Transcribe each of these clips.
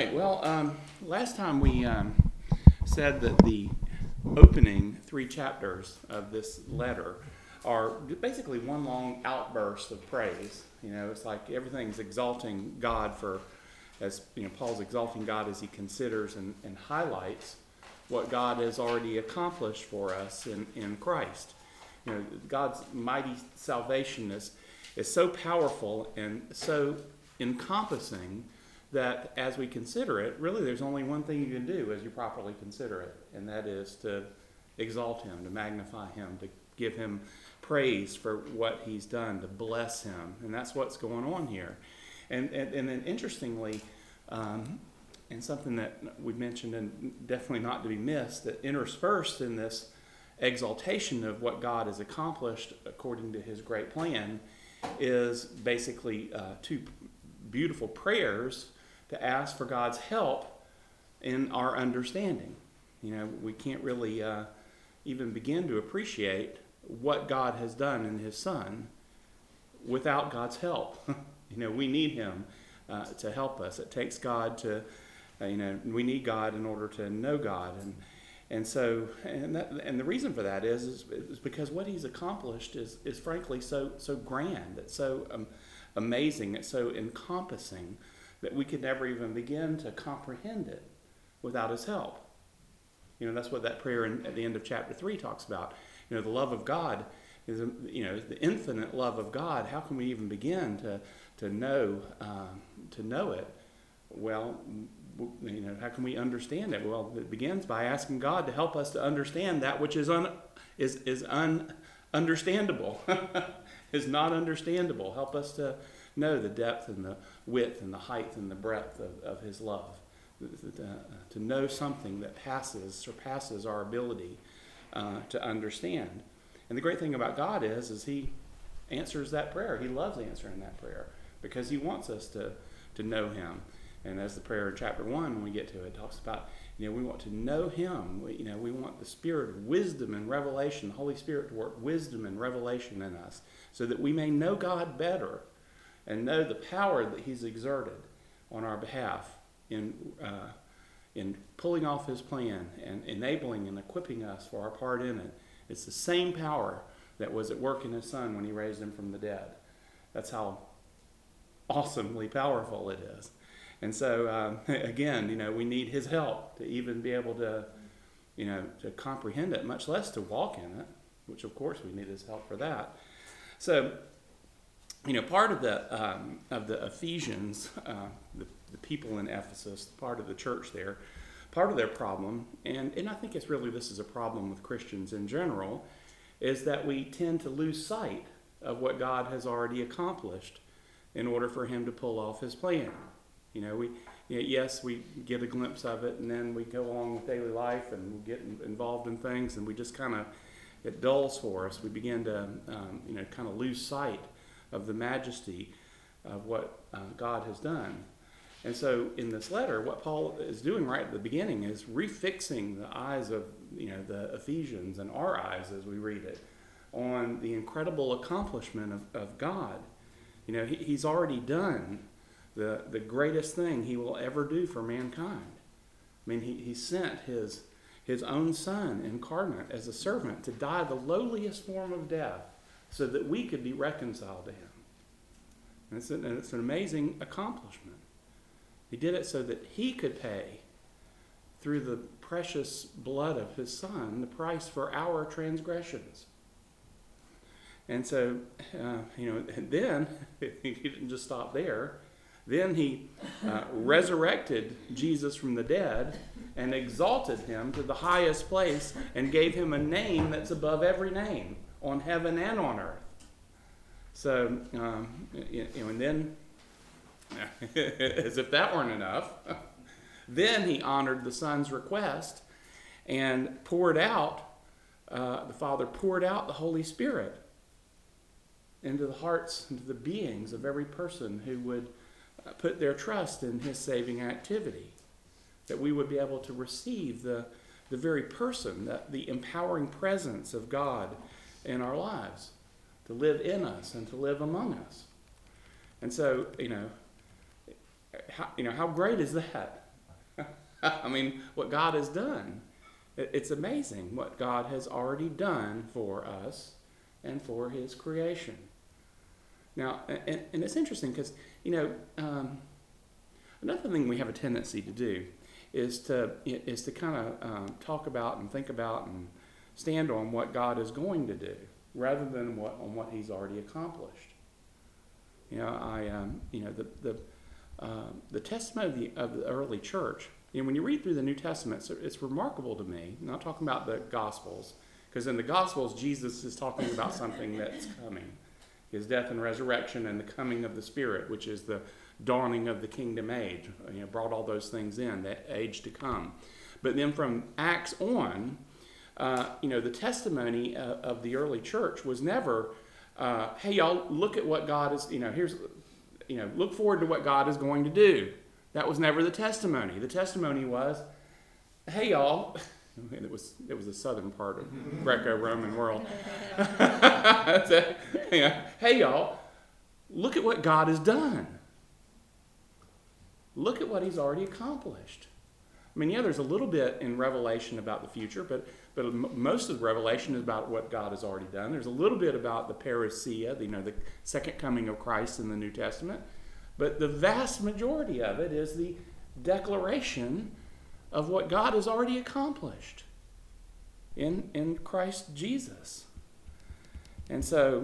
right. Well, last time we said that the opening 3 chapters of this letter are basically one long outburst of praise. You know, it's like everything's exalting God Paul's exalting God as he considers and highlights what God has already accomplished for us in Christ. You know, God's mighty salvation is so powerful and so encompassing that as we consider it, really there's only one thing you can do as you properly consider it, and that is to exalt him, to magnify him, to give him praise for what he's done, to bless him. And that's what's going on here. And then interestingly, and something that we mentioned and definitely not to be missed, that interspersed in this exaltation of what God has accomplished according to his great plan is basically 2 beautiful prayers to ask for God's help in our understanding. You know, we can't really even begin to appreciate what God has done in his Son without God's help. You know, we need him to help us. It takes God to, we need God in order to know God. And the reason for that is because what he's accomplished is frankly so grand. It's so amazing. It's so encompassing that we could never even begin to comprehend it without his help. You know, that's what that prayer at the end of chapter 3 talks about. You know, the love of God is, the infinite love of God. How can we even begin to know it? Well, how can we understand it? Well, it begins by asking God to help us to understand that which is understandable, is not understandable. Help us to know the depth and the width and the height and the breadth of his love. To know something that surpasses our ability to understand. And the great thing about God is he answers that prayer. He loves answering that prayer because he wants us to know him. And as the prayer in chapter 1, when we get to it, talks about, we want to know him. We want the spirit of wisdom and revelation, the Holy Spirit to work wisdom and revelation in us so that we may know God better and know the power that he's exerted on our behalf in pulling off his plan and enabling and equipping us for our part in it. It's the same power that was at work in his Son when he raised him from the dead. That's how awesomely powerful it is. And so, again, we need his help to even be able to, to comprehend it, much less to walk in it, which, of course, we need his help for that. So, part of the Ephesians, the people in Ephesus, part of the church there, part of their problem, and I think this is a problem with Christians in general, is that we tend to lose sight of what God has already accomplished in order for him to pull off his plan. Yes, we get a glimpse of it, and then we go along with daily life and we get involved in things, and we just it dulls for us. We begin to, kind of lose sight of the majesty of what God has done. And so in this letter, what Paul is doing right at the beginning is refixing the eyes of, the Ephesians and our eyes as we read it on the incredible accomplishment of God. He's already done the greatest thing he will ever do for mankind. I mean, he sent his own Son incarnate as a servant to die the lowliest form of death so that we could be reconciled to him. And it's an amazing accomplishment. He did it so that he could pay, through the precious blood of his Son, the price for our transgressions. And so, then he didn't just stop there. Then he resurrected Jesus from the dead and exalted him to the highest place and gave him a name that's above every name on heaven and on earth. So, and then, as if that weren't enough, then he honored the Son's request and the Father poured out the Holy Spirit into the hearts, into the beings of every person who would put their trust in his saving activity, that we would be able to receive the very person, the empowering presence of God in our lives, to live in us and to live among us. And so, how great is that? I mean, what God has done. It's amazing what God has already done for us and for his creation. Now, and it's interesting because, another thing we have a tendency to do is to kind of talk about and think about and stand on what God is going to do rather than on what he's already accomplished. The testimony of the early church, when you read through the New Testament, it's remarkable to me. I'm not talking about the Gospels, because in the Gospels, Jesus is talking about something that's coming. His death and resurrection and the coming of the Spirit, which is the dawning of the kingdom age, brought all those things in, that age to come. But then from Acts on, the testimony of the early church was never, hey, y'all, look at what God is, look forward to what God is going to do. That was never the testimony. The testimony was, hey, y'all, and it was the southern part of Greco-Roman world. Hey, y'all, look at what God has done. Look at what he's already accomplished. I mean, there's a little bit in Revelation about the future, but most of the Revelation is about what God has already done. There's a little bit about the parousia, the second coming of Christ in the New Testament. But the vast majority of it is the declaration of what God has already accomplished in Christ Jesus. And so,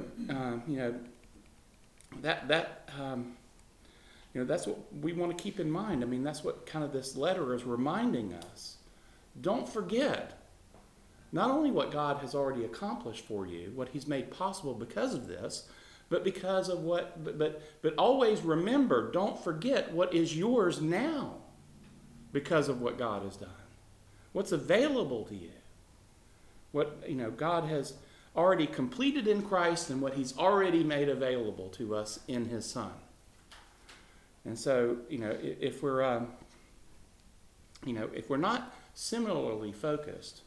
that's what we want to keep in mind. I mean, that's what kind of this letter is reminding us. Don't forget not only what God has already accomplished for you, what he's made possible because of this, but because of but always remember, don't forget what is yours now because of what God has done. What's available to you. What, God has already completed in Christ and what he's already made available to us in his Son. And so, if we're not similarly focused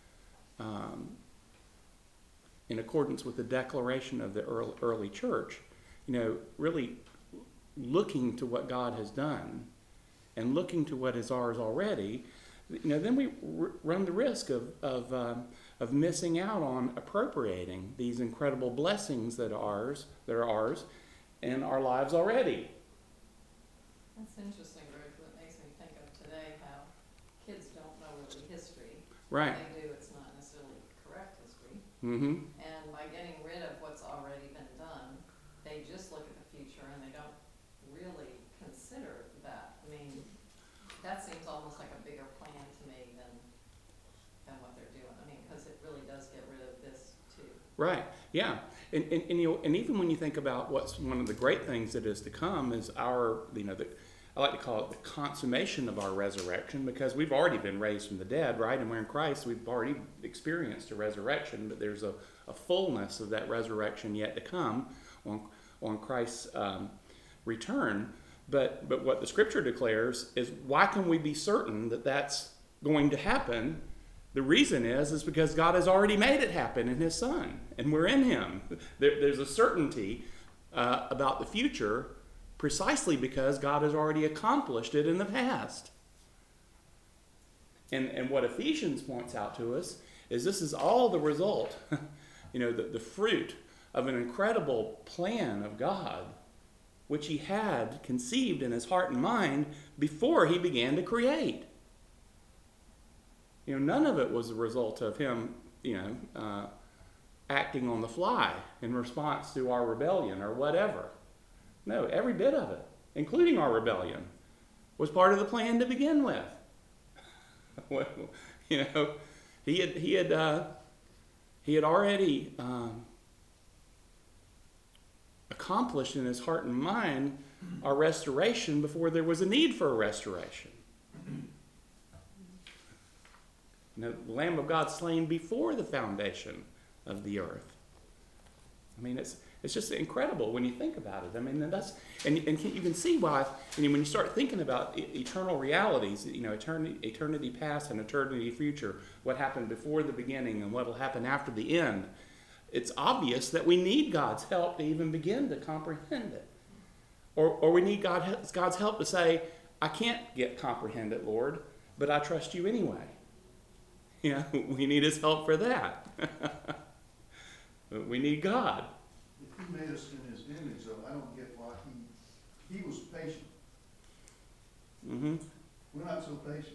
in accordance with the declaration of the early church, really looking to what God has done and looking to what is ours already, then we run the risk of missing out on appropriating these incredible blessings that are ours in our lives already. That's interesting, Rick. It makes me think of today how kids don't know really history. Right. When they do, it's not necessarily correct history. Mm-hmm. And by getting rid of what's already been done, they just look at the future and they don't really consider that. I mean, that seems almost like a bigger plan to me than what they're doing. I mean, because it really does get rid of this too. Right. Yeah. And even when you think about what's one of the great things that is to come is our, I like to call it the consummation of our resurrection, because we've already been raised from the dead, right? And we're in Christ. We've already experienced a resurrection, but there's a fullness of that resurrection yet to come on Christ's return. But what the Scripture declares is, why can we be certain that that's going to happen? The reason is because God has already made it happen in his Son, and we're in him. There's a certainty about the future precisely because God has already accomplished it in the past. And what Ephesians points out to us is this is all the result, the fruit of an incredible plan of God, which he had conceived in his heart and mind before he began to create. None of it was the result of him, acting on the fly in response to our rebellion or whatever. No, every bit of it, including our rebellion, was part of the plan to begin with. Well, he had already accomplished in his heart and mind our restoration before there was a need for a restoration. The Lamb of God slain before the foundation of the earth. I mean, it's just incredible when you think about it. I mean, and you can see why. When you start thinking about eternal realities, eternity past and eternity future, what happened before the beginning and what will happen after the end, it's obvious that we need God's help to even begin to comprehend it, or we need God's help to say, I can't comprehend it, Lord. but I trust you anyway. You know, we need his help for that. We need God. If he made us in his image, though, I don't get why he was patient. Mm-hmm. We're not so patient.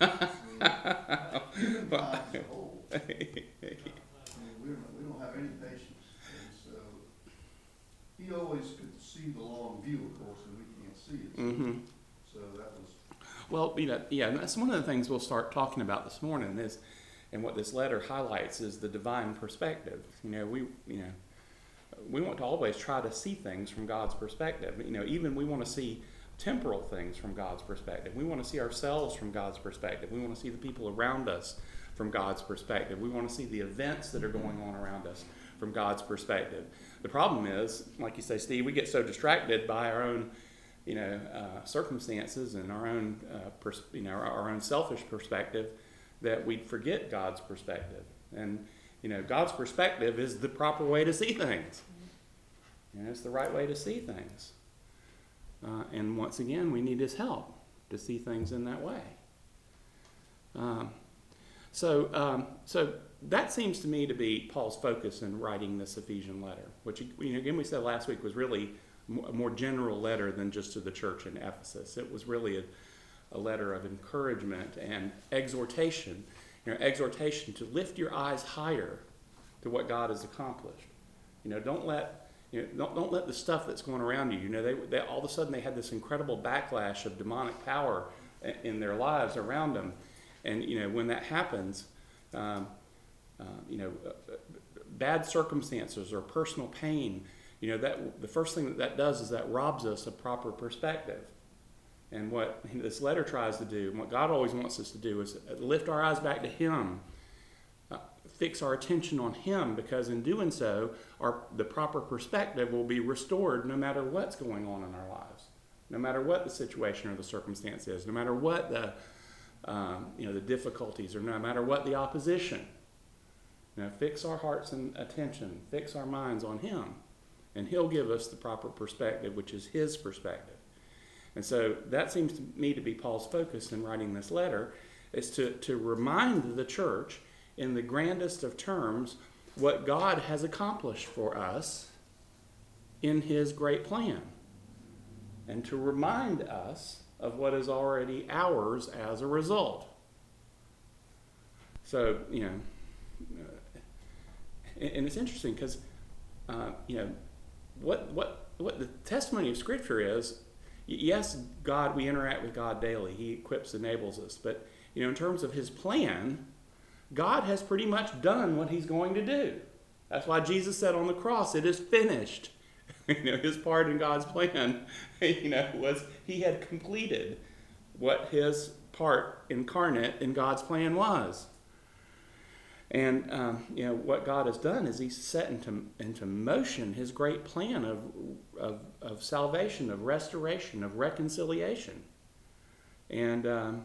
Humankind as a whole. I mean, we don't have any patience. And so he always could see the long view, of course, and we can't see it. Mm-hmm. So that was. Well, and that's one of the things we'll start talking about this morning is, and what this letter highlights is the divine perspective. We want to always try to see things from God's perspective. Even we want to see temporal things from God's perspective. We want to see ourselves from God's perspective. We want to see the people around us from God's perspective. We want to see the events that are going on around us from God's perspective. The problem is, like you say, Steve, we get so distracted by our own, circumstances and our own, our own selfish perspective that we forget God's perspective. And God's perspective is the proper way to see things. It's the right way to see things. And once again, we need his help to see things in that way. So that seems to me to be Paul's focus in writing this Ephesian letter, which, again, we said last week was really a more general letter than just to the church in Ephesus. It was really a letter of encouragement and exhortation, exhortation to lift your eyes higher to what God has accomplished. Don't let the stuff that's going around you. They all of a sudden they had this incredible backlash of demonic power in their lives around them, and when that happens, bad circumstances or personal pain, that the first thing that does is that robs us of proper perspective. And what this letter tries to do, and what God always wants us to do, is lift our eyes back to him, fix our attention on him, because in doing so, the proper perspective will be restored no matter what's going on in our lives, no matter what the situation or the circumstance is, no matter what the difficulties, or no matter what the opposition. Fix our hearts and attention, fix our minds on him, and he'll give us the proper perspective, which is his perspective. And so that seems to me to be Paul's focus in writing this letter, is to remind the church in the grandest of terms what God has accomplished for us in his great plan, and to remind us of what is already ours as a result. So, and it's interesting because, what the testimony of Scripture is, yes, God, we interact with God daily. He equips, enables us. But, in terms of his plan, God has pretty much done what he's going to do. That's why Jesus said on the cross, it is finished. His part in God's plan, was he had completed what his part incarnate in God's plan was. And, what God has done is he's set into motion his great plan of salvation, of restoration, of reconciliation. And,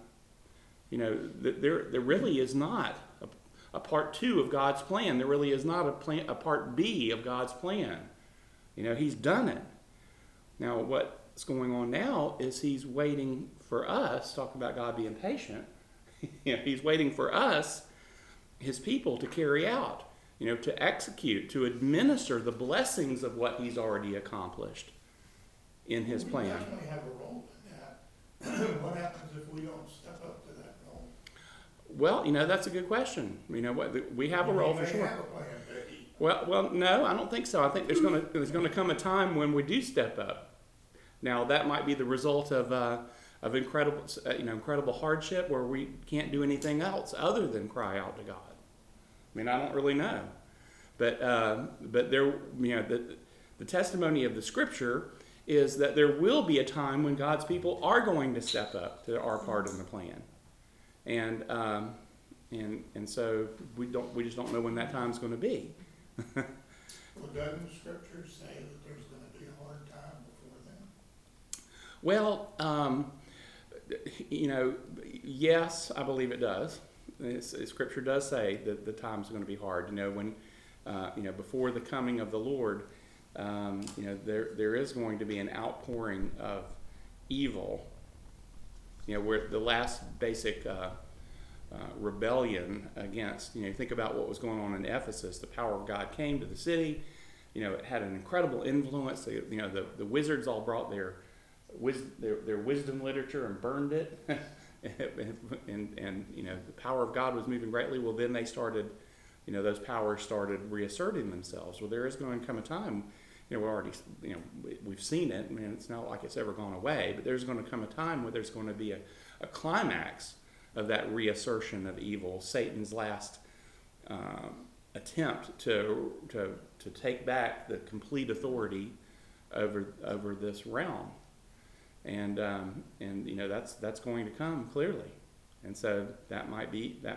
there really is not a part 2 of God's plan. There really is not a part B of God's plan. He's done it. Now, what's going on now is he's waiting for us, talking about God being patient, he's waiting for us, his people, to carry out, to execute, to administer the blessings of what he's already accomplished in his plan. We definitely have a role in that. What happens if we don't step up to that role? Well, that's a good question. We have a role for sure. Have a plan, Becky. Well, no, I don't think so. I think there's going to come a time when we do step up. Now, that might be the result of incredible hardship, where we can't do anything else other than cry out to God. I don't really know, but there, the testimony of the Scripture is that there will be a time when God's people are going to step up to our part in the plan, and so we just don't know when that time's going to be. Well, doesn't the Scripture say that there's going to be a hard time before then? Well, yes, I believe it does. Scripture does say that the time's going to be hard. When before the coming of the Lord, there is going to be an outpouring of evil where the last basic rebellion against, think about what was going on in Ephesus. The power of God came to the city. It had an incredible influence. The wizards all brought their wisdom literature and burned it. and the power of God was moving greatly. Well, then they started, those powers started reasserting themselves. Well, there is going to come a time, we're already, we've seen it. I mean, it's not like it's ever gone away, but there's going to come a time where there's going to be a climax of that reassertion of evil, Satan's last attempt to take back the complete authority over this realm. And that's going to come clearly, and so that might be the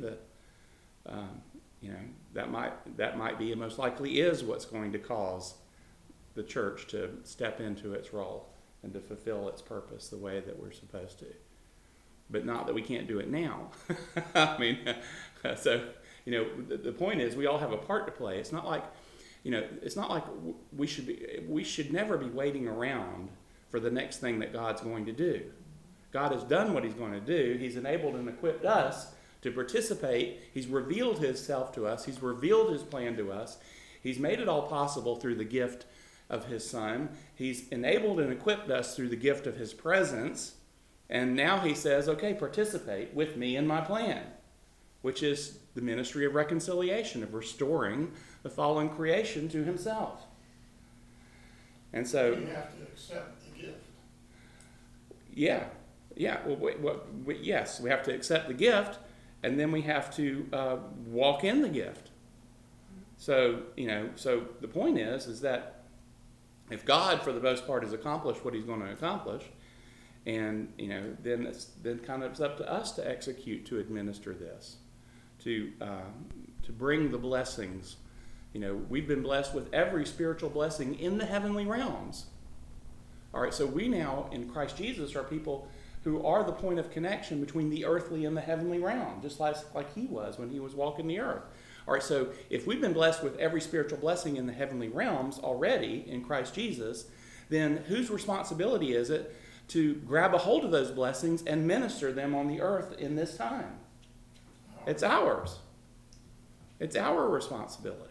that might be and most likely is what's going to cause the church to step into its role and to fulfill its purpose the way that we're supposed to. But not that we can't do it now. I mean, so the point is we all have a part to play. It's not like we should never be waiting around for the next thing that God's going to do. God has done what he's going to do. He's enabled and equipped us to participate. He's revealed himself to us. He's revealed his plan to us. He's made it all possible through the gift of his Son. He's enabled and equipped us through the gift of his presence. And now he says, okay, participate with me in my plan, which is the ministry of reconciliation, of restoring the fallen creation to himself. And so You have to accept the gift. Yeah. Yes, we have to accept the gift, and then we have to walk in the gift. So the point is that if God, for the most part, has accomplished what he's going to accomplish, and then kind of it's up to us to execute, to administer this, to bring the blessings. We've been blessed with every spiritual blessing in the heavenly realms. All right, so we now, in Christ Jesus, are people who are the point of connection between the earthly and the heavenly realm, just like he was when he was walking the earth. All right, so if we've been blessed with every spiritual blessing in the heavenly realms already in Christ Jesus, then whose responsibility is it to grab a hold of those blessings and minister them on the earth in this time? It's ours. It's our responsibility.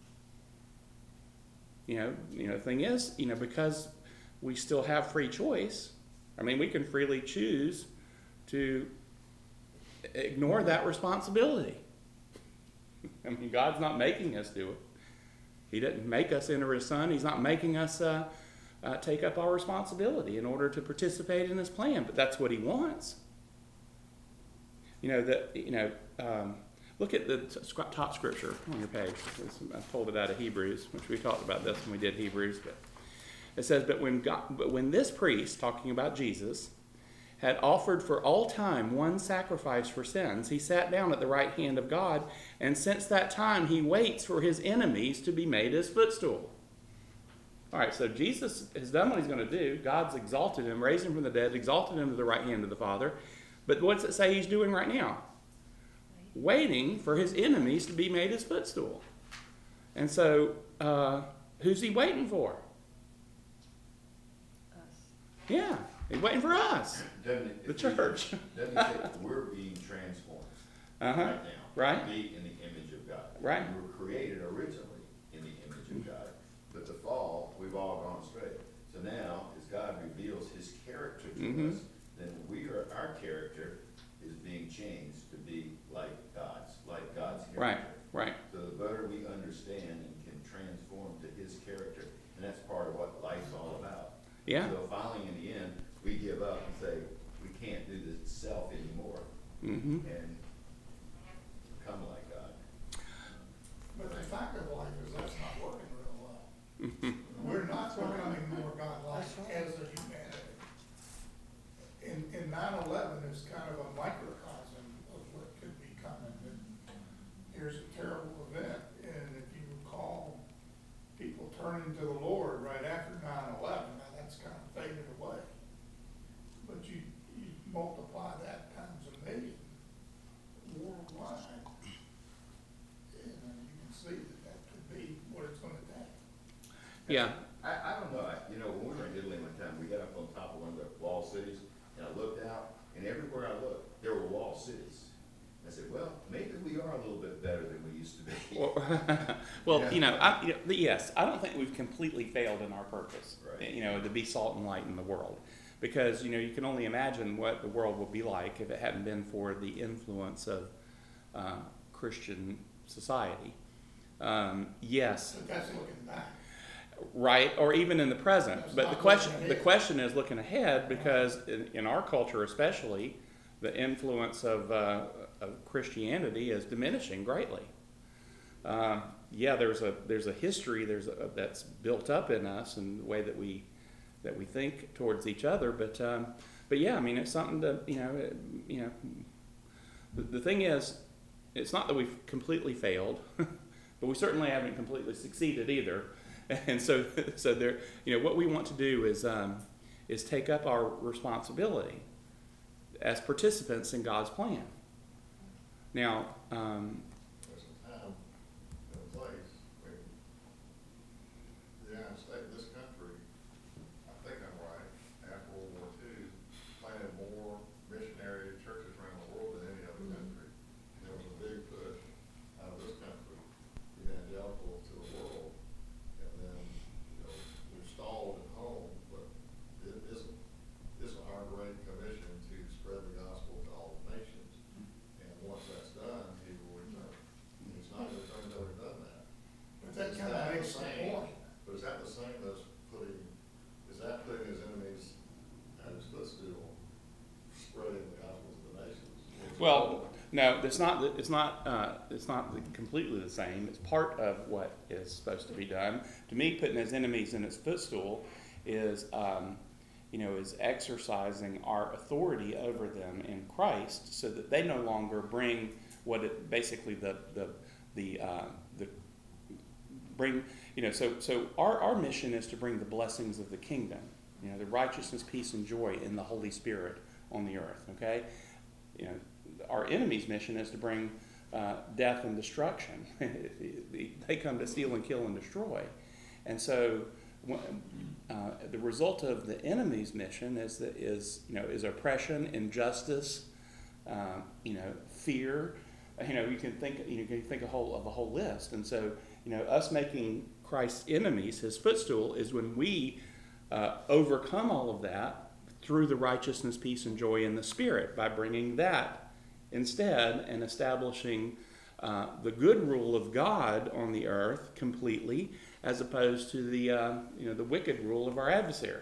The thing is, because we still have free choice. I mean, we can freely choose to ignore that responsibility. I mean, God's not making us do it. He didn't make us enter his Son. He's not making us take up our responsibility in order to participate in his plan, but that's what he wants. Look at the top scripture on your page. I pulled it out of Hebrews, which we talked about this when we did Hebrews. But it says, but when this priest, talking about Jesus, had offered for all time one sacrifice for sins, he sat down at the right hand of God, and since that time he waits for his enemies to be made his footstool. All right, so Jesus has done what he's going to do. God's exalted him, raised him from the dead, exalted him to the right hand of the Father. But what's it say he's doing right now? Waiting for his enemies to be made his footstool. And so, who's he waiting for? Us. Yeah, he's waiting for us, the church. Doesn't he say we're being transformed right now? Right. To be in the image of God. Right. We were created originally in the image of God. But the fall, we've all gone astray. So now, as God reveals his character to us, then our character is being changed to be like God's character. Right. So the better we understand and can transform to his character, and that's part of what life's all about. Yeah. So finally, in the end, we give up and say, we can't do this self anymore, Mm-hmm. and become like God. But the fact of life is that's not working real well. We're not becoming more God-like as a humanity. In 9/11 is kind of a microcosm of what could be coming. And here's a terrible event, and if you recall, people turning to the Lord right after 9/11, now that's kind of faded away. But you multiply that times a million worldwide, and you can see that could be what it's gonna take. Yeah. I don't know, when we were in Italy one time, we got up on top of one of the wall cities, and I looked out, cities. I said, well, maybe we are a little bit better than we used to be. Well, Yeah. yes, I don't think we've completely failed in our purpose, Right. to be salt and light in the world. Because, you can only imagine what the world would be like if it hadn't been for the influence of Christian society. Yes, But that's looking back. right, or even in the present. That's But the not question, looking the ahead. question is looking ahead, because in our culture especially, the influence of Christianity is diminishing greatly. Yeah, there's a history that's built up in us and the way that we think towards each other. But yeah, I mean, it's something to The thing is, it's not that we've completely failed, but we certainly haven't completely succeeded either. And so there, what we want to do is take up our responsibility as participants in God's plan. Now, There's a time and a place when the United States, this country, I think I'm right, after World War II, planted more missionary churches around the world than any other country. And there was a big push out of this country, evangelical to the world. And then, we've stalled at home, but it isn't our great commission to spread the gospel to all the nations. And once that's done, he will return. He's not going to return until we've done that. But that kind of makes the point. But is that the same as putting his enemies at his footstool, spreading the gospel to the nations? well, no, it's not completely the same. It's part of what is supposed to be done. To me, putting his enemies in his footstool is exercising our authority over them in Christ, so that they no longer bring So our mission is to bring the blessings of the kingdom, the righteousness, peace, and joy in the Holy Spirit on the earth. Okay, our enemy's mission is to bring death and destruction. They come to steal and kill and destroy, and so the result of the enemy's mission is oppression, injustice, fear. You can think of a whole list, and so us making Christ's enemies his footstool is when we overcome all of that through the righteousness, peace, and joy in the Spirit, by bringing that instead and establishing the good rule of God on the earth completely, as opposed to the wicked rule of our adversary.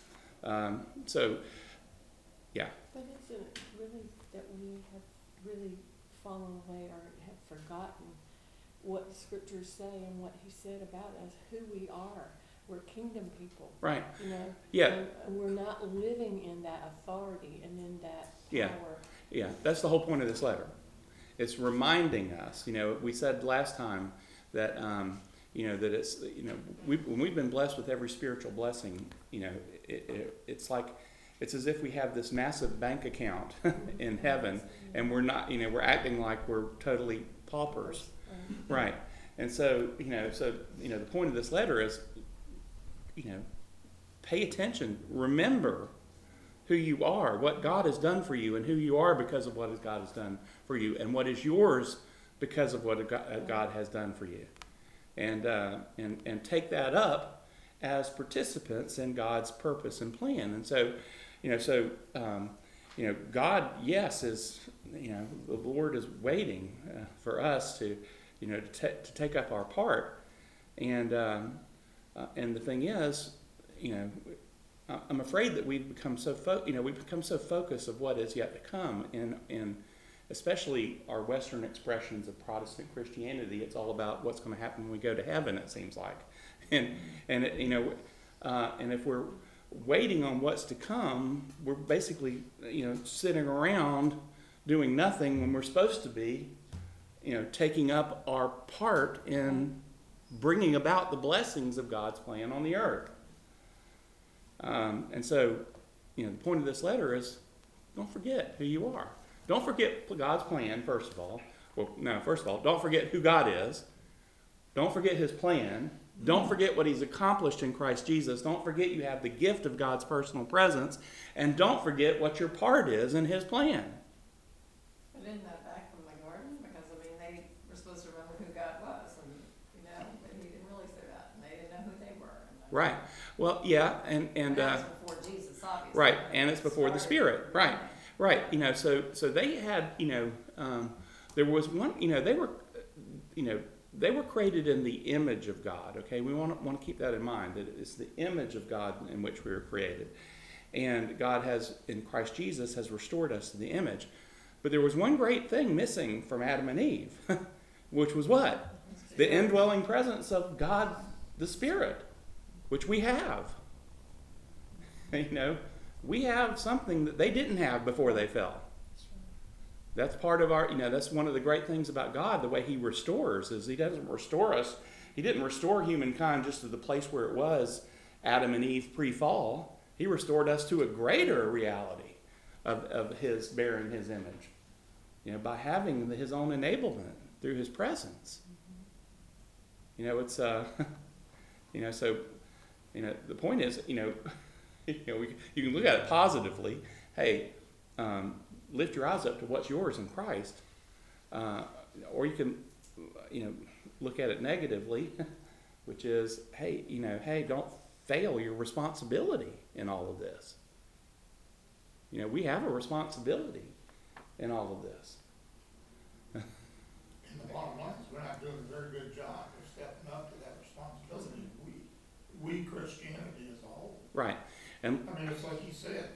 Yeah. But isn't it really that we have really fallen away or have forgotten what the scriptures say and what he said about us, who we are? We're kingdom people. Right. Yeah. And we're not living in that authority and in that power. Yeah, that's the whole point of this letter. It's reminding us. We said last time that that it's when we've been blessed with every spiritual blessing, it's like it's as if we have this massive bank account in heaven, and we're not. We're acting like we're totally paupers, right? And so the point of this letter is, pay attention. Remember who you are, what God has done for you, and who you are because of what God has done for you, and what is yours because of what God has done for you, and take that up as participants in God's purpose and plan. And so, God, yes, is the Lord is waiting for us to take up our part, and the thing is, I'm afraid that we've become so focused of what is yet to come, in especially our Western expressions of Protestant Christianity. It's all about what's going to happen when we go to heaven, it seems like, and if we're waiting on what's to come, we're basically sitting around doing nothing when we're supposed to be taking up our part in bringing about the blessings of God's plan on the earth. And so, the point of this letter is, don't forget who you are. Don't forget God's plan, first of all. Don't forget who God is. Don't forget his plan. Don't forget what he's accomplished in Christ Jesus. Don't forget you have the gift of God's personal presence. And don't forget what your part is in his plan. isn't that back from the garden? Because, I mean, they were supposed to remember who God was, and, you know, but he didn't really say that, and they didn't know who they were. Right. Well, yeah, and that was before Jesus, obviously. right, and it's before the Spirit. Right. Right. Right. You know, so they had, you know, there was one, you know, they were created in the image of God. Okay, we want to keep that in mind, that it's the image of God in which we were created, and God has, in Christ Jesus, has restored us to the image. But there was one great thing missing from Adam and Eve, which was what? The indwelling presence of God, the Spirit, which we have. You know, we have something that they didn't have before they fell. That's part of our, you know, that's one of the great things about God, the way he restores, is he doesn't restore us. He didn't restore humankind just to the place where it was Adam and Eve pre-fall. He restored us to a greater reality of his bearing his image, you know, by having his own enablement through his presence. You know, it's, you know, so, you know, the point is, you know, you can look at it positively. Hey, lift your eyes up to what's yours in Christ. Or you can, you know, look at it negatively, which is, hey, you know, hey, don't fail your responsibility in all of this. You know, we have a responsibility in all of this. And the bottom line is, we're not doing a very good job of stepping up to that responsibility. We Christianity as a whole. Right. And I mean, it's like you said,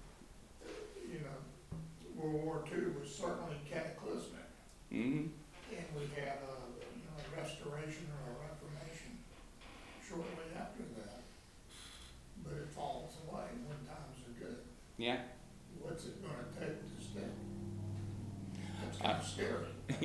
you know, World War II was certainly cataclysmic. mm-hmm. And we had a, you know, a restoration or a reformation shortly after that. But it falls away when times are good. Yeah. What's it gonna take to stay? That's kind of scary.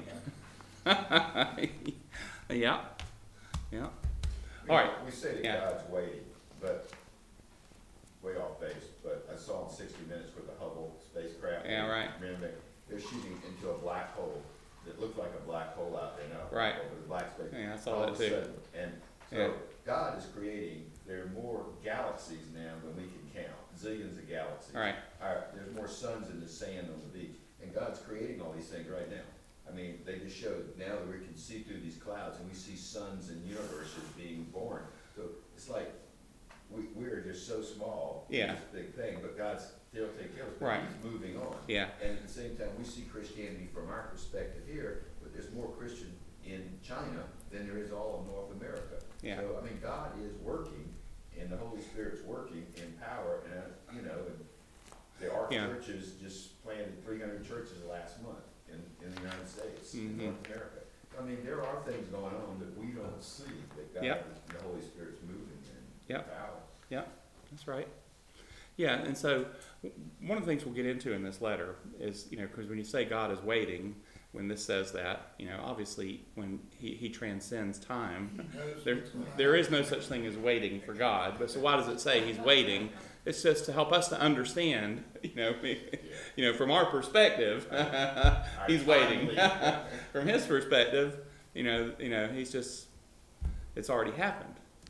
Yeah. Yeah. We- All right. We say that Yeah. God's waiting, but way off base, but I saw in 60 Minutes with the Hubble spacecraft. Yeah, right. Remember, they're shooting into a black hole that looked like a black hole out there now. Right. Over the black space. Yeah, I saw All that of a too. sudden, and so Yeah. God is creating, there are more galaxies now than we can count, zillions of galaxies. All right. There's more suns in the sand on the beach, and God's creating all these things right now. I mean, they just showed now that we can see through these clouds and we see suns and universes being born. So it's like we're just so small, Yeah. this big thing, but God's still taking care of us. Right. He's moving on. Yeah. And at the same time, we see Christianity from our perspective here, but there's more Christian in China than there is all of North America. Yeah. So, I mean, God is working, and the Holy Spirit's working in power, and, you know, and the ARC Yeah. churches just planted 300 churches last month in the United States, in Mhm. North America. I mean, there are things going on that we don't see, that God, Yep. the Holy Spirit's moving in Yep. power. Yeah, that's right. Yeah, and so one of the things we'll get into in this letter is, you know, because when you say God is waiting, when this says that, you know, obviously when he transcends time, there is no such thing as waiting for God. But so why does it say he's waiting? It's just to help us to understand, you know, from our perspective, he's waiting. From his perspective, you know, he's just, it's already happened.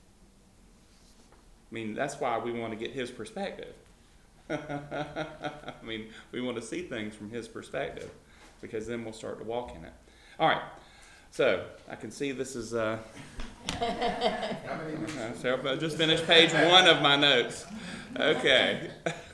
I mean, that's why we want to get his perspective. I mean, we want to see things from his perspective, because then we'll start to walk in it. All right. So I can see this is. How many weeks? So I just finished page 1 of my notes. Okay.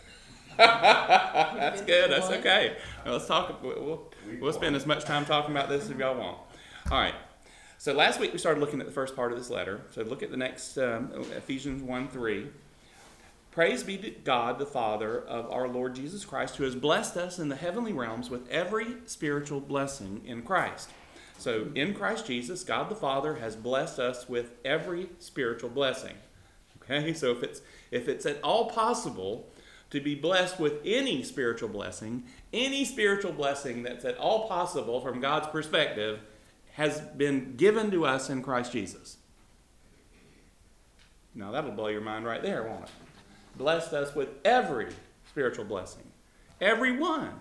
That's good. That's okay. Well, let's talk. We'll spend as much time talking about this as y'all want. All right. So last week we started looking at the first part of this letter. So look at the next Ephesians 1:3. Praise be to God, the Father of our Lord Jesus Christ, who has blessed us in the heavenly realms with every spiritual blessing in Christ. So in Christ Jesus, God the Father has blessed us with every spiritual blessing. Okay, so if it's at all possible to be blessed with any spiritual blessing that's at all possible from God's perspective has been given to us in Christ Jesus. Now that'll blow your mind right there, won't it? Blessed us with every spiritual blessing. Every one.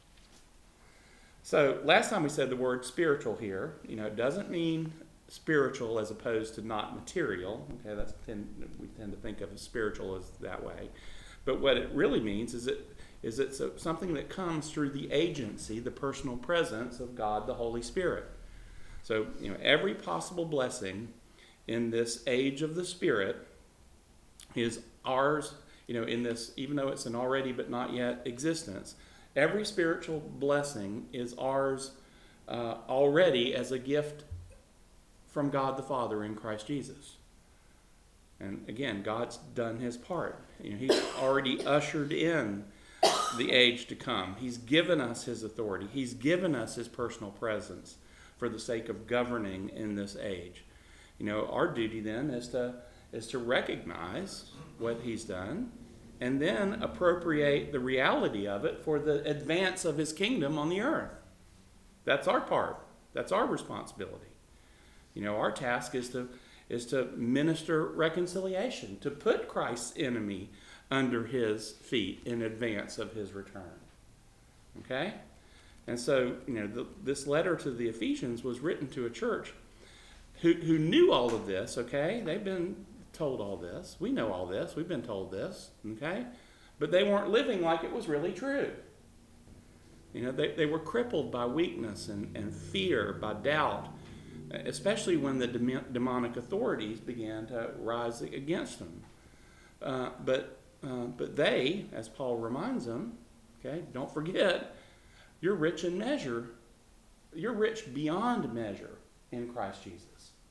So last time we said the word spiritual here, you know, it doesn't mean spiritual as opposed to not material. Okay, we tend to think of spiritual as that way. But what it really means is that is it's something that comes through the agency, the personal presence of God, the Holy Spirit. So, every possible blessing in this age of the Spirit is ours, in this, even though it's an already but not yet existence, every spiritual blessing is ours already as a gift from God the Father in Christ Jesus. And again, God's done his part. He's already ushered in the age to come. He's given us his authority. He's given us his personal presence for the sake of governing in this age. Our duty then is to recognize what he's done and then appropriate the reality of it for the advance of his kingdom on the earth. That's our part. That's our responsibility. Our task is to minister reconciliation, to put Christ's enemy under his feet in advance of his return. Okay? And so, this letter to the Ephesians was written to a church who knew all of this, okay? They've been told all this. We know all this. We've been told this, okay? But they weren't living like it was really true. They were crippled by weakness and fear, by doubt, especially when the demonic authorities began to rise against them. But they, as Paul reminds them, okay, don't forget, you're rich in measure. You're rich beyond measure in Christ Jesus.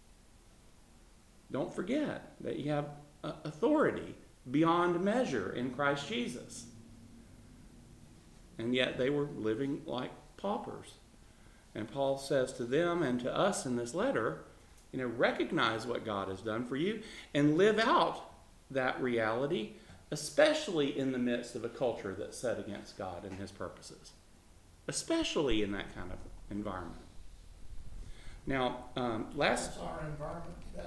Don't forget that you have authority beyond measure in Christ Jesus. And yet they were living like paupers. And Paul says to them and to us in this letter, recognize what God has done for you and live out that reality, especially in the midst of a culture that's set against God and his purposes. Especially in that kind of environment. Now, That's our environment today.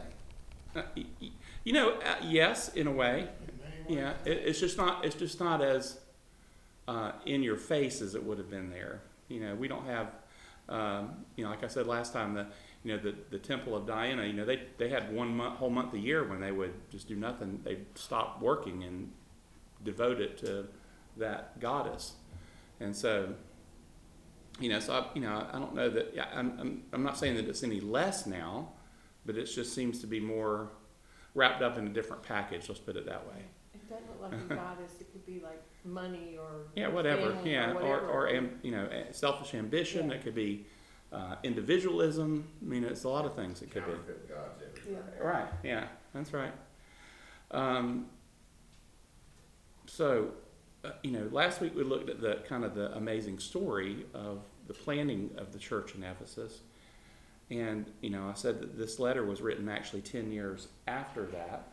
yes, in a way. In many ways. Yeah, it's just not as in your face as it would have been there. We don't have, like I said last time, the Temple of Diana. They had whole month a year when they would just do nothing. They'd stop working and devote it to that goddess. And so, I don't know that. Yeah, I'm not saying that it's any less now, but it just seems to be more wrapped up in a different package. Let's put it that way. It doesn't look like a goddess. It could be like money or whatever. family Yeah, or whatever. or selfish ambition. Yeah. It could be individualism. It's a lot of things. It could be. Counterfeit gods everywhere. Yeah. Right. Yeah, that's right. So, last week we looked at the kind of the amazing story of the planning of the church in Ephesus. And, I said that this letter was written actually 10 years after that.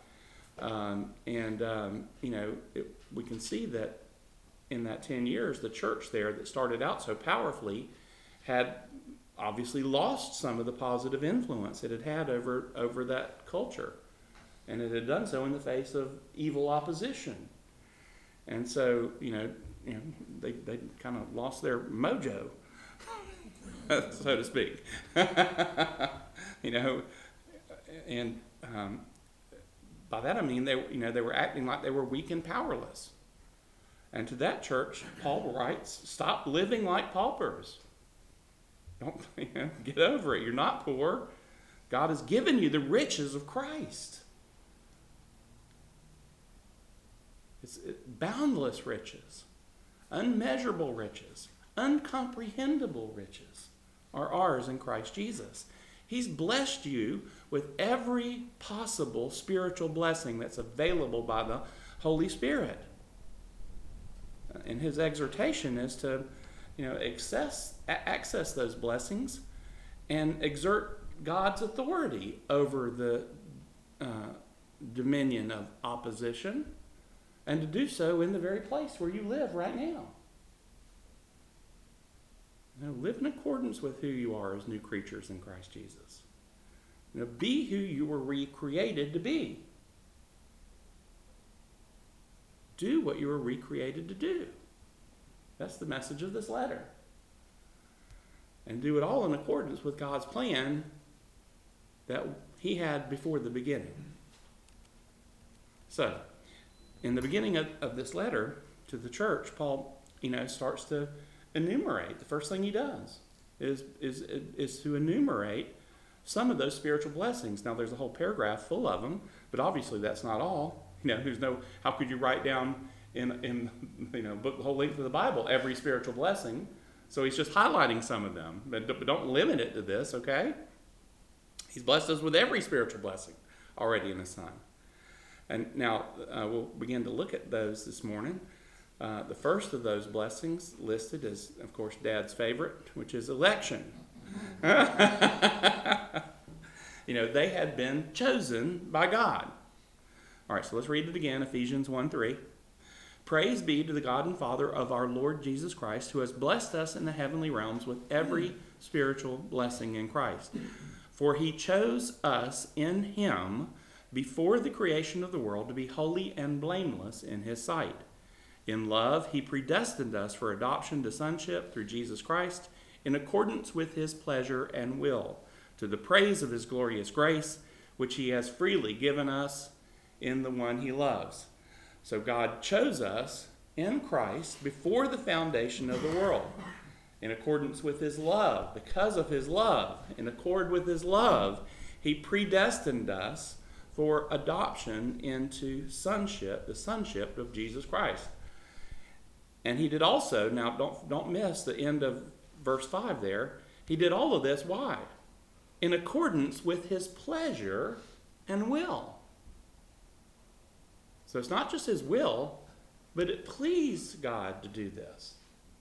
We can see that in that 10 years, the church there that started out so powerfully had obviously lost some of the positive influence it had had over that culture. And it had done so in the face of evil opposition. And so, they kind of lost their mojo, so to speak. And by that I mean they were acting like they were weak and powerless. And to that church, Paul writes, stop living like paupers. Don't get over it. You're not poor. God has given you the riches of Christ. It's boundless riches, unmeasurable riches, uncomprehendable riches are ours in Christ Jesus. He's blessed you with every possible spiritual blessing that's available by the Holy Spirit. And his exhortation is to, access those blessings and exert God's authority over the dominion of opposition, and to do so in the very place where you live right now. Live in accordance with who you are as new creatures in Christ Jesus. Be who you were recreated to be. Do what you were recreated to do. That's the message of this letter. And do it all in accordance with God's plan that he had before the beginning. So, in the beginning of this letter to the church, Paul starts to enumerate. The first thing he does is to enumerate some of those spiritual blessings. Now, there's a whole paragraph full of them, but obviously that's not all. How could you write down in book the whole length of the Bible every spiritual blessing? So he's just highlighting some of them, but don't limit it to this, okay? He's blessed us with every spiritual blessing already in his Son. And now we'll begin to look at those this morning. The first of those blessings listed is, of course, Dad's favorite, which is election. They had been chosen by God. All right, so let's read it again, Ephesians 1:3. Praise be to the God and Father of our Lord Jesus Christ, who has blessed us in the heavenly realms with every spiritual blessing in Christ. For he chose us in him before the creation of the world to be holy and blameless in his sight. In love, he predestined us for adoption to sonship through Jesus Christ, in accordance with his pleasure and will, to the praise of his glorious grace, which he has freely given us in the one he loves. So God chose us in Christ before the foundation of the world, in accordance with his love. Because of his love, in accord with his love, he predestined us for adoption into sonship, the sonship of Jesus Christ. And he did also, now don't miss the end of verse 5 there, he did all of this, why? In accordance with his pleasure and will. So it's not just his will, but it pleased God to do this.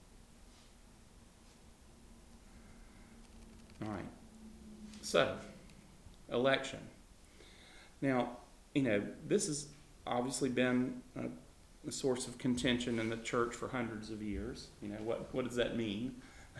All right. So, election. Now, this has obviously been a source of contention in the church for hundreds of years. What does that mean?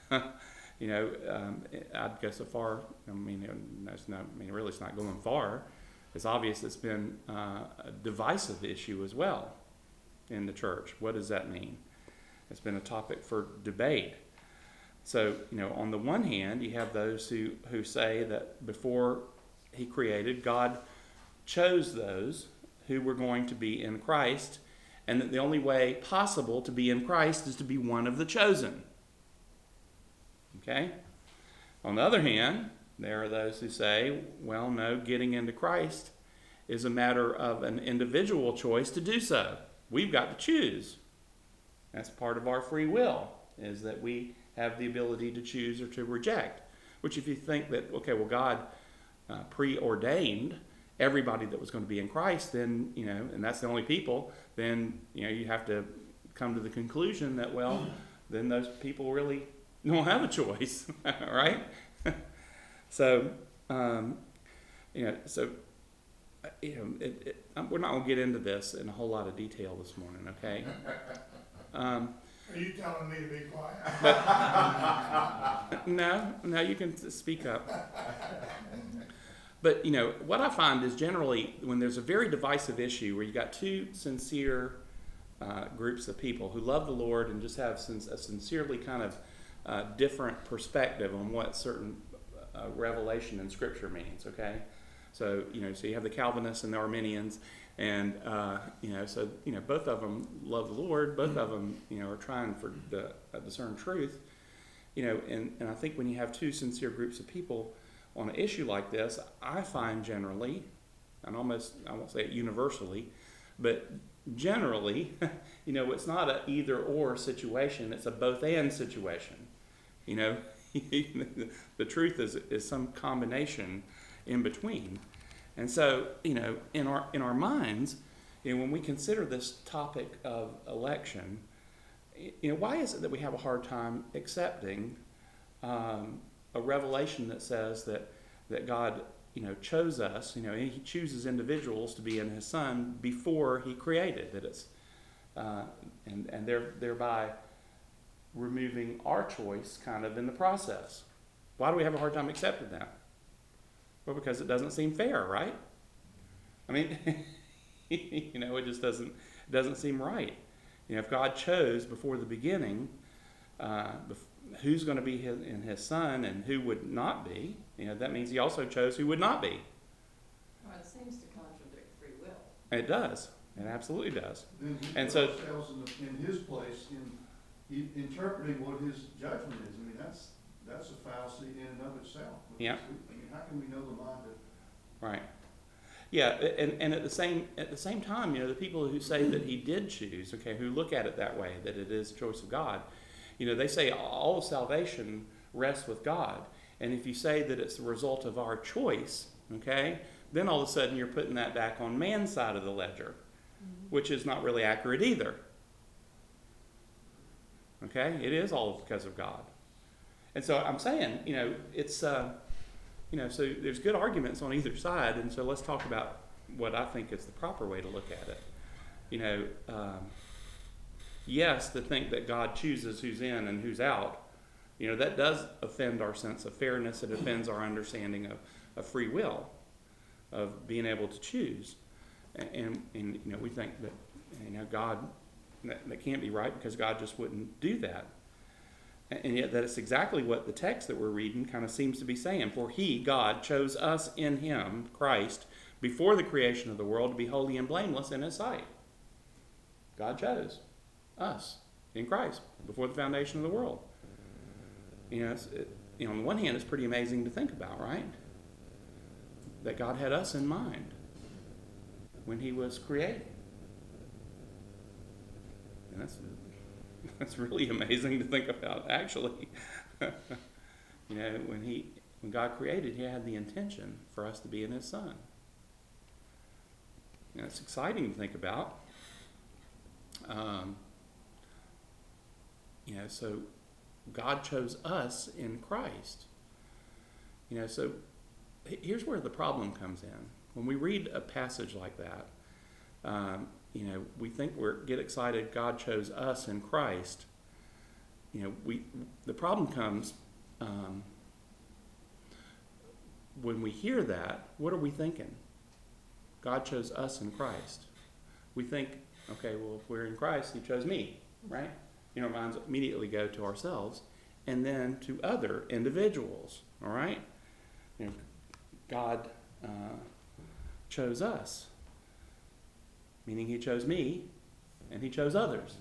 I'd go so far. Really, it's not going far. It's obvious it's been a divisive issue as well in the church. What does that mean? It's been a topic for debate. So, on the one hand, you have those who say that before he created, God chose those who were going to be in Christ, and that the only way possible to be in Christ is to be one of the chosen. Okay? On the other hand, there are those who say, well, no, getting into Christ is a matter of an individual choice to do so. We've got to choose. That's part of our free will, is that we have the ability to choose or to reject. Which if you think that, okay, well, God preordained everybody that was going to be in Christ, then, and that's the only people, then, you have to come to the conclusion that, well, then those people really don't have a choice, right? So, we're not going to get into this in a whole lot of detail this morning, okay? Are you telling me to be quiet? No, you can speak up. But, what I find is generally when there's a very divisive issue where you got two sincere groups of people who love the Lord and just have a sincerely kind of different perspective on what certain revelation in Scripture means, okay? So, so you have the Calvinists and the Arminians, and, both of them love the Lord, both of them, are trying for the discern truth, and I think when you have two sincere groups of people on an issue like this, I find generally, and almost, I won't say it universally, but generally, it's not an either or situation, it's a both and situation. The truth is some combination in between. And so, in our minds, when we consider this topic of election, why is it that we have a hard time accepting a revelation that says that God, chose us, he chooses individuals to be in his Son before he created, that it's, and thereby removing our choice kind of in the process. Why do we have a hard time accepting that? Well, because it doesn't seem fair, right? I mean, it just doesn't seem right. If God chose before the beginning who's going to be in his Son and who would not be, that means he also chose who would not be. Well, it seems to contradict free will. It does. It absolutely does. Then he And put so, ourselves in his place interpreting what his judgment is. I mean, that's a fallacy in and of itself. Yeah. I mean, how can we know the mind of? Right. Yeah, and at the same time, you know, the people who say that he did choose, okay, who look at it that way, that it is a choice of God, you know, they say all of salvation rests with God. And if you say that it's the result of our choice, okay, then all of a sudden you're putting that back on man's side of the ledger, which is not really accurate either. Okay, it is all because of God. And so I'm saying, you know, it's, you know, so there's good arguments on either side, and so let's talk about what I think is the proper way to look at it. You know, yes, to think that God chooses who's in and who's out, you know, that does offend our sense of fairness. It offends our understanding of free will, of being able to choose. And you know, we think that, you know, God, that can't be right because God just wouldn't do that. And yet that is exactly what the text that we're reading kind of seems to be saying. For he, God, chose us in him, Christ, before the creation of the world to be holy and blameless in his sight. God chose us in Christ before the foundation of the world. You know, you know, on the one hand, it's pretty amazing to think about, right? That God had us in mind when he was creating. And that's really amazing to think about, actually. You know, when God created, he had the intention for us to be in his Son. And it's exciting to think about. You know, so God chose us in Christ. You know, so here's where the problem comes in. When we read a passage like that, you know, we think get excited, God chose us in Christ. You know, the problem comes when we hear that, what are we thinking? God chose us in Christ. We think, okay, well, if we're in Christ, he chose me, right? You know, our minds immediately go to ourselves and then to other individuals, all right? You know, God chose us, meaning he chose me and he chose others.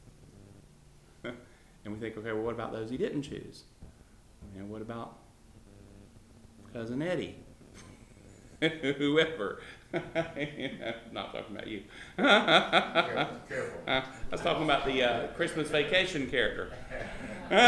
And we think, okay, well, what about those he didn't choose? You know, what about Cousin Eddie? Whoever. You know, not talking about you. Careful. I was talking about the Christmas Vacation character. You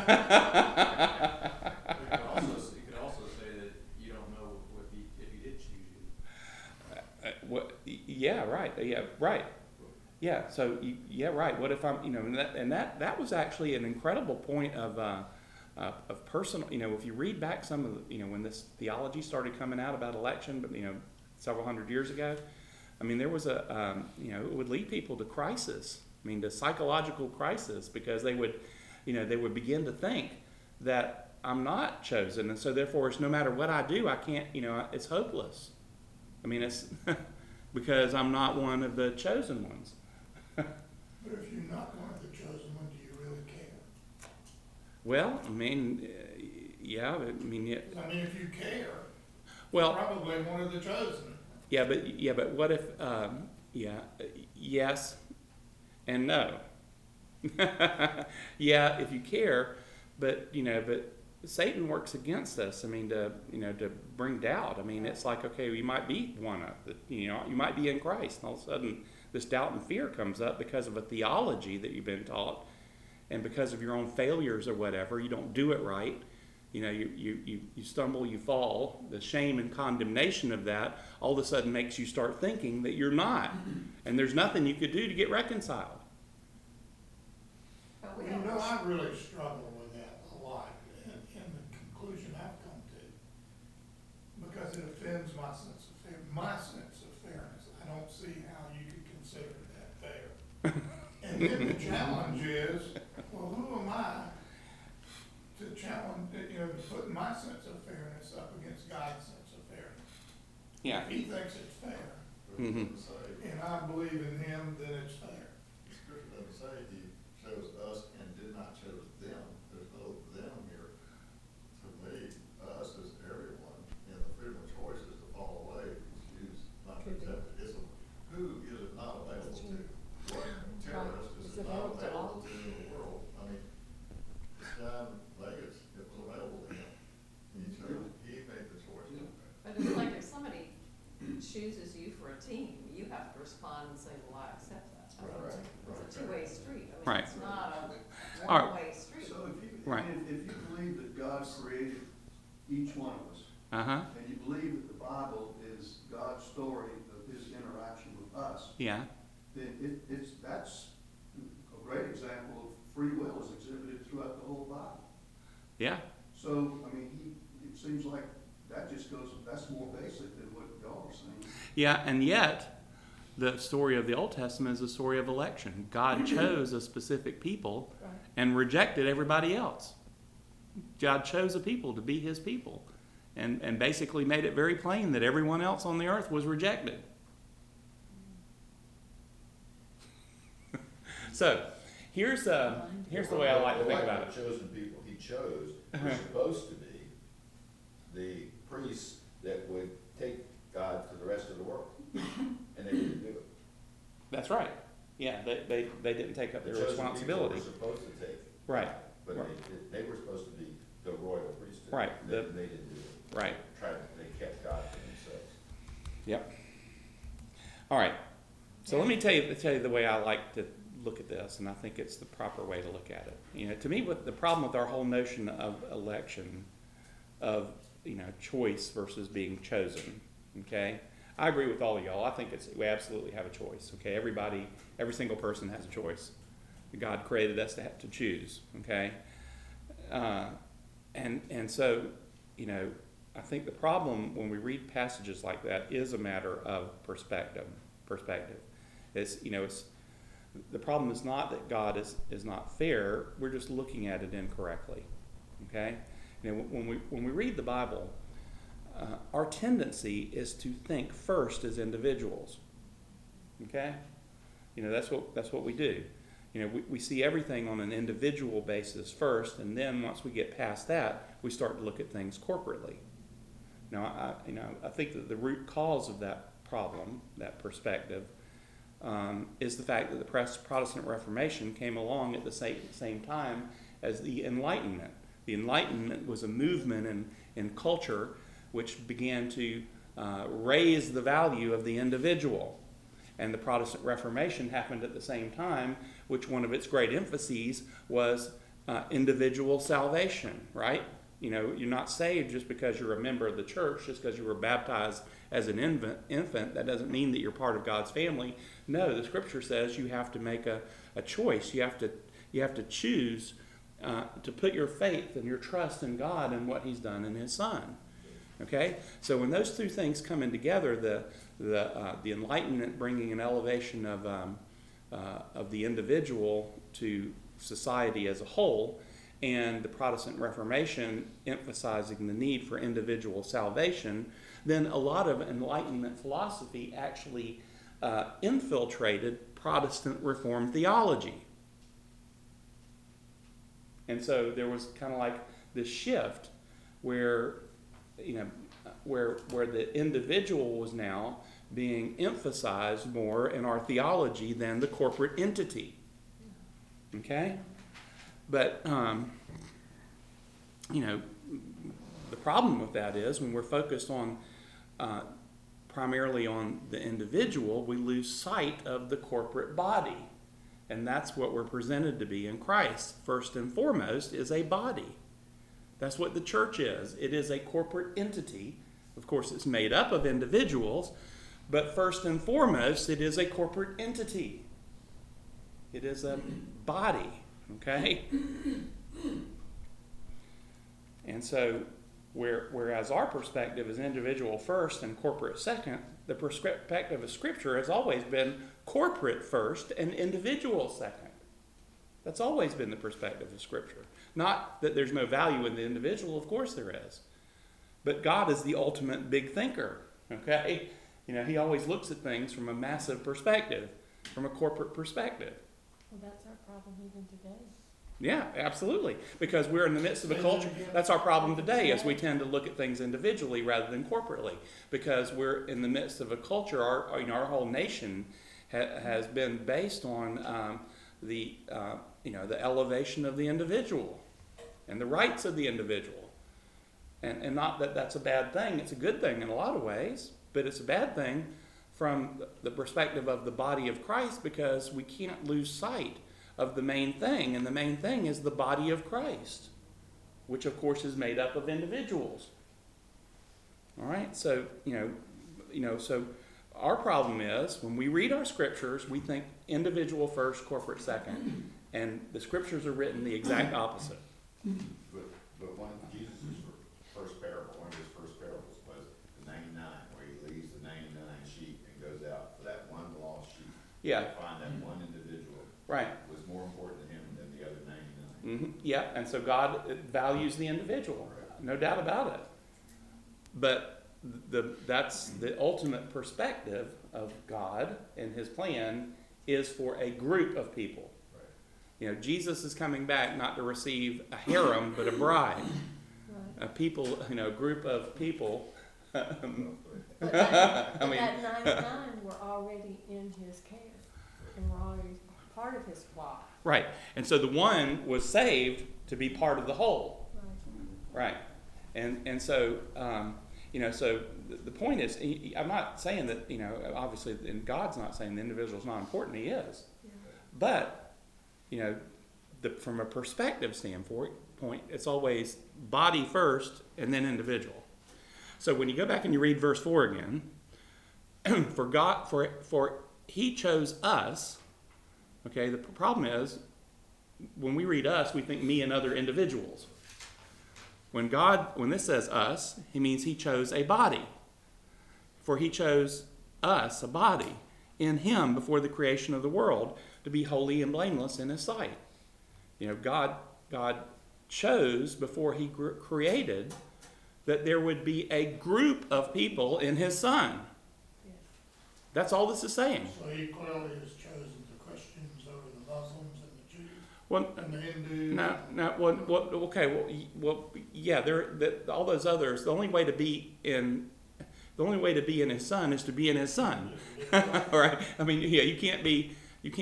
could also say that you don't know if he did choose you. Yeah, right. Yeah, right. Yeah. So, yeah, right. What if I'm, you know, and that was actually an incredible point of personal. You know, if you read back some of the, you know, when this theology started coming out about election, but you know, several hundred years ago, I mean, there was a, you know, it would lead people to crisis. I mean, to psychological crisis, because they would, you know, they would begin to think that I'm not chosen, and so therefore, it's no matter what I do, I can't, you know, it's hopeless. I mean, it's because I'm not one of the chosen ones. But if you're not one of the chosen ones, do you really care? Well, I mean, yeah, I mean, yeah. I mean, if you care, Well, you're probably one of the chosen. yeah, but what if, yes and no. Yeah, if you care, but you know, but Satan works against us. I mean, to bring doubt. I mean, it's like, okay, you might be one of the, you know, you might be in Christ, and all of a sudden this doubt and fear comes up because of a theology that you've been taught, and because of your own failures or whatever, you don't do it right. You know, you stumble, you fall. The shame and condemnation of that all of a sudden makes you start thinking that you're not, and there's nothing you could do to get reconciled. But we You don't. know, I really struggle with that a lot, in the conclusion I've come to. Because it offends my sense of fairness. I don't see how you could consider that fair. And then the challenge is, well, who am I to challenge, you know, to put my sense of fairness up against God's sense of fairness? Yeah. If he thinks it's fair, Mm-hmm. and I believe in him, then it's fair. The scripture doesn't say he chose us and did not choose them. There's no them here. To me, us is everyone, and the freedom of choice is to fall away, choose not to accept it. It's who is it not available to? What terrorist is it not available to in the world? I respond and say, well, I accept that. I mean, Right, it's a two-way street. I mean, Right. it's not a All right. one-way street. So if you, Right. if you believe that God created each one of us, Uh-huh. and you believe that the Bible is God's story of his interaction with us, Yeah. then that's a great example of free will is exhibited throughout the whole Bible. Yeah. So, I mean, it seems like that just goes, that's more basic than what y'all are saying. Yeah, and yet the story of the Old Testament is a story of election. God chose a specific people Right. and rejected everybody else. God chose a people to be his people and basically made it very plain that everyone else on the earth was rejected. So here's the way I like to think about it. The chosen people he chose were supposed to be the priests that would take God to the rest of the world. And they didn't do it. That's right. Yeah, they didn't take up The their chosen people responsibility. were supposed to take it. Right. But Right. they were supposed to be the royal priesthood. Right. They didn't do it. Right. They kept God for themselves. Yep. All right. So let me tell you the way I like to look at this, and I think it's the proper way to look at it. You know, to me, what the problem with our whole notion of election, of choice versus being chosen. Okay, I agree with all of y'all. I think we absolutely have a choice. Okay, every single person has a choice. God created us to choose. Okay, and so I think the problem when we read passages like that is a matter of perspective. It's the problem is not that God is not fair. We're just looking at it incorrectly. Okay, when we read the Bible, our tendency is to think first as individuals. Okay, that's what we do. We see everything on an individual basis first, and then once we get past that, we start to look at things corporately. Now, I think that the root cause of that problem, that perspective, is the fact that the Protestant Reformation came along at the same time as the Enlightenment. The Enlightenment was a movement in culture which began to raise the value of the individual. And the Protestant Reformation happened at the same time, which one of its great emphases was individual salvation, right? You're not saved just because you're a member of the church, just because you were baptized as an infant. That doesn't mean that you're part of God's family. No, the Scripture says you have to make a choice. You have to choose to put your faith and your trust in God and what He's done in His Son. Okay, so when those two things come in together, the Enlightenment bringing an elevation of the individual to society as a whole, and the Protestant Reformation emphasizing the need for individual salvation, then a lot of Enlightenment philosophy actually infiltrated Protestant Reformed theology. And so there was kind of like this shift where the individual was now being emphasized more in our theology than the corporate entity. Okay? But, the problem with that is when we're focused on primarily on the individual, we lose sight of the corporate body. And that's what we're presented to be in Christ. First and foremost is a body. That's what the church is. It is a corporate entity. Of course, it's made up of individuals, but first and foremost, it is a corporate entity. It is a body, okay? And so, whereas our perspective is individual first and corporate second, the perspective of Scripture has always been corporate first and individual second. That's always been the perspective of Scripture. Not that there's no value in the individual, of course there is. But God is the ultimate big thinker, okay? He always looks at things from a massive perspective, from a corporate perspective. Well, that's our problem even today. Yeah, absolutely. Because we're in the midst of a culture. That's our problem today, is we tend to look at things individually rather than corporately. Because we're in the midst of a culture. Our whole nation has been based on the elevation of the individual and the rights of the individual. And not that that's a bad thing. It's a good thing in a lot of ways, but it's a bad thing from the perspective of the body of Christ, because we can't lose sight of the main thing, and the main thing is the body of Christ, which of course is made up of individuals. All right, so so our problem is when we read our scriptures, we think individual first, corporate second, and the scriptures are written the exact opposite. But one of Jesus' first parable, one of his first parables was the 99, where he leaves the 99 sheep and goes out for that one lost sheep. Yeah. To find that one individual. Right. Was more important to him than the other 99. Mm-hmm. Yeah, and so God values the individual, no doubt about it. But that's the ultimate perspective of God and his plan is for a group of people. Right. You know, Jesus is coming back not to receive a harem, but a bride. Right. A people, a group of people. But that, I mean, that 99 were already in his care and were already part of his flock. right. And so the one was saved to be part of the whole. Right. Right. And so, so the point is, I'm not saying that, obviously, and God's not saying the individual is not important. He is. Yeah. But, from a perspective standpoint, it's always body first and then individual. So when you go back and you read verse 4 again, for he chose us. Okay, the problem is, when we read us, we think me and other individuals. When this says us, he means he chose a body. For he chose us, a body, in him before the creation of the world, to be holy and blameless in his sight. God chose before he created that there would be a group of people in his Son. Yes. That's all this is saying. So he clearly has chosen the Christians over the Muslims and the Jews Well, and the Hindus. all those others. The only way to be in his Son is to be in his Son. All right. I mean, yeah, you can't be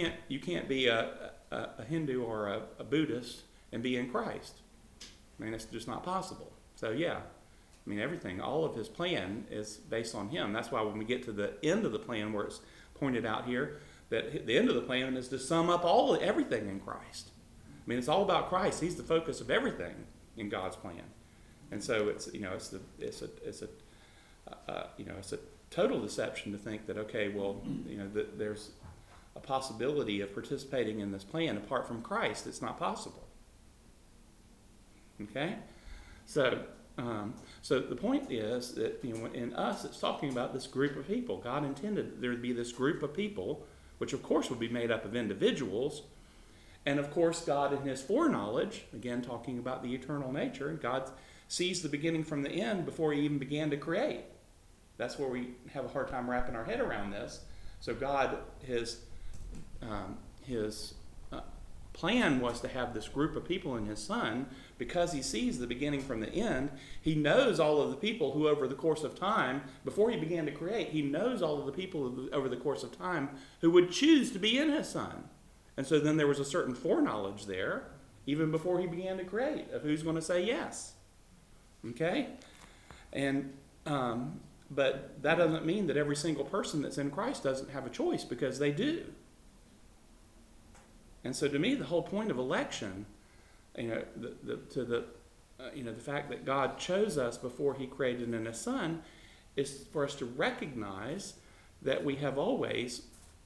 a Hindu or a Buddhist and be in Christ. I mean, it's just not possible. So yeah, I mean, everything, all of his plan is based on him. That's why when we get to the end of the plan, where it's pointed out here that the end of the plan is to sum up everything in Christ. I mean, it's all about Christ. He's the focus of everything in God's plan. And so it's a total deception to think that, okay, well, that there's a possibility of participating in this plan apart from Christ. It's not possible. Okay? So the point is that, in us, it's talking about this group of people. God intended there to be this group of people, which of course would be made up of individuals. And of course, God in his foreknowledge, again talking about the eternal nature, God sees the beginning from the end before he even began to create. That's where we have a hard time wrapping our head around this. So God, his plan was to have this group of people in his Son. Because he sees the beginning from the end, he knows all of the people who over the course of time, before he began to create, he knows all of the people over the course of time who would choose to be in his Son. And so then there was a certain foreknowledge there, even before he began to create, of who's going to say yes. Okay? And but that doesn't mean that every single person that's in Christ doesn't have a choice, because they do. And so to me, the whole point of election, the fact that God chose us before he created in his Son, is for us to recognize that we have always,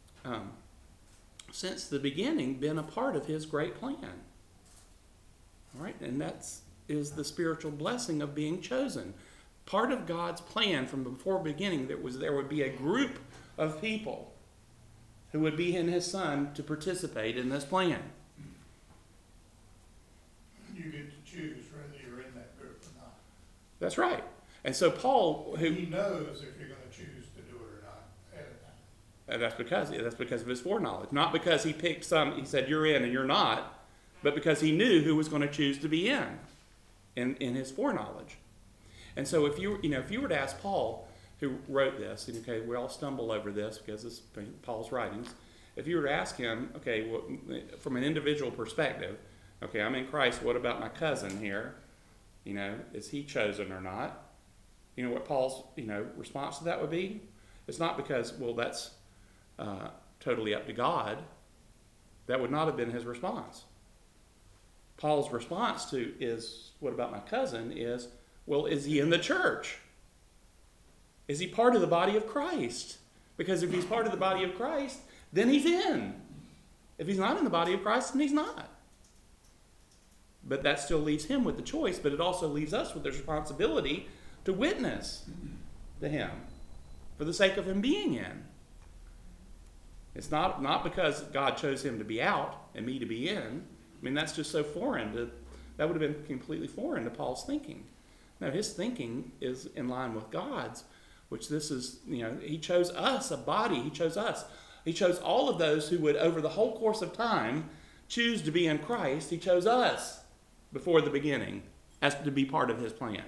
since the beginning, been a part of his great plan. All right? And that is the spiritual blessing of being chosen. Part of God's plan from before beginning, there would be a group of people who would be in his Son to participate in this plan. You get to choose whether you're in that group or not. That's right. And so Paul, He knows if you're going to choose to do it or not ahead of time. and that's because of his foreknowledge. Not because he picked some, he said you're in and you're not, but because he knew who was going to choose to be in his foreknowledge. And so if you were to ask Paul, who wrote this, and okay, we all stumble over this because it's Paul's writings. If you were to ask him, okay, well, from an individual perspective, okay, I'm in Christ, what about my cousin here? Is he chosen or not? You know what Paul's, response to that would be? It's not because, well, that's totally up to God. That would not have been his response. Paul's response to is, what about my cousin, is, well, is he in the church? Is he part of the body of Christ? Because if he's part of the body of Christ, then he's in. If he's not in the body of Christ, then he's not. But that still leaves him with the choice, but it also leaves us with the responsibility to witness to him for the sake of him being in. It's not because God chose him to be out and me to be in. I mean, that's just so foreign. That would have been completely foreign to Paul's thinking. No, his thinking is in line with God's, which this is, he chose us, a body. He chose us. He chose all of those who would, over the whole course of time, choose to be in Christ. He chose us before the beginning as to be part of his plan.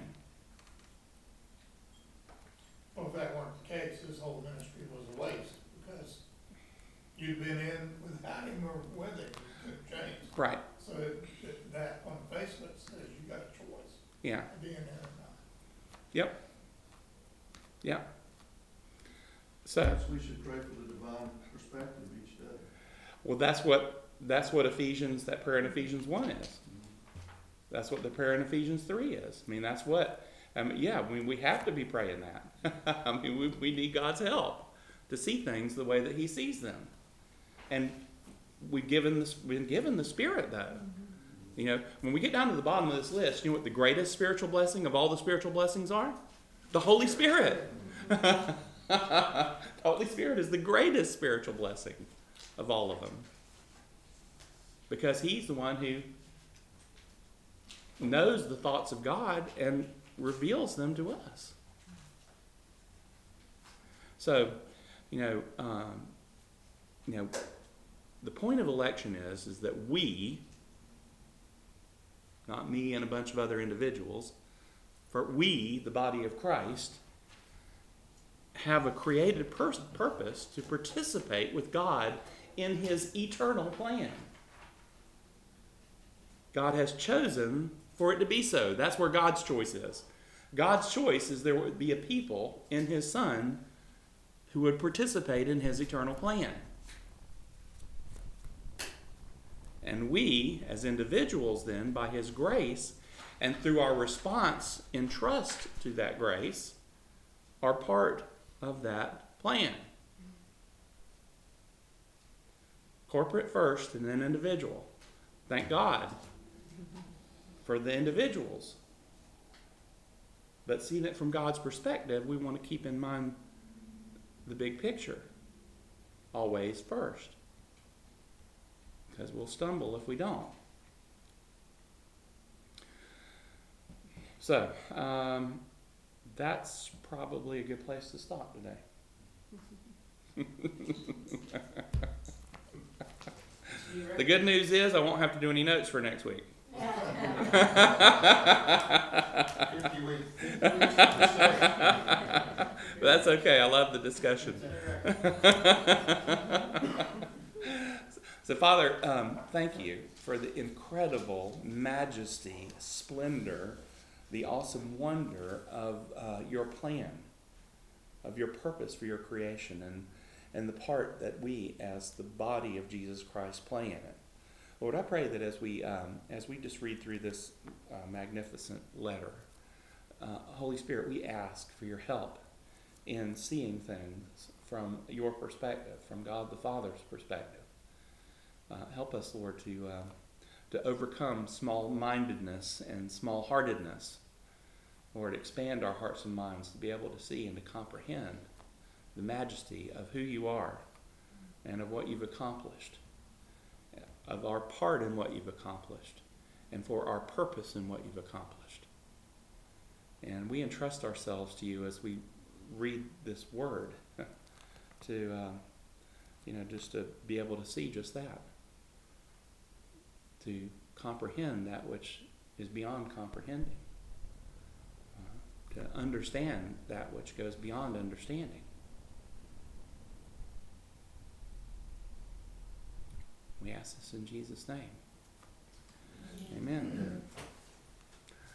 Well, if that weren't the case, his whole ministry was a waste, because you'd been in without him or with him, it could have changed. Right. So that on the face of it says you got a choice. Yeah. Being there or not. Yep. Yep. So. Perhaps we should pray for the divine perspective each day. Well, that's what Ephesians, that prayer in Ephesians 1 is. That's what the prayer in Ephesians 3 is. I mean, that's what, we have to be praying that. I mean, we need God's help to see things the way that he sees them. And we've been given the Spirit, though. When we get down to the bottom of this list, you know what the greatest spiritual blessing of all the spiritual blessings are? The Holy Spirit. The Holy Spirit is the greatest spiritual blessing of all of them. Because he's the one who knows the thoughts of God and reveals them to us. So, the point of election is that we, not me and a bunch of other individuals, for we, the body of Christ, have a created purpose to participate with God in his eternal plan. God has chosen for it to be so. That's where God's choice is. God's choice is there would be a people in his Son who would participate in his eternal plan. And we, as individuals then, by his grace, and through our response in trust to that grace, are part of that plan. Corporate first and then individual. Thank God for the individuals. But seeing it from God's perspective, we want to keep in mind the big picture. Always first. Because we'll stumble if we don't. So, that's probably a good place to stop today. The good news is I won't have to do any notes for next week. 50 weeks. But that's okay. I love the discussion. So, Father, thank you for the incredible majesty, splendor, the awesome wonder of your plan, of your purpose for your creation, and the part that we, as the body of Jesus Christ, play in it. Lord, I pray that as we just read through this magnificent letter, Holy Spirit, we ask for your help in seeing things from your perspective, from God the Father's perspective. Help us, Lord, to overcome small-mindedness and small-heartedness. Lord, expand our hearts and minds to be able to see and to comprehend the majesty of who you are and of what you've accomplished, of our part in what you've accomplished, and for our purpose in what you've accomplished. And we entrust ourselves to you as we read this word to, just to be able to see just that, to comprehend that which is beyond comprehending, to understand that which goes beyond understanding. We ask this in Jesus' name. Amen.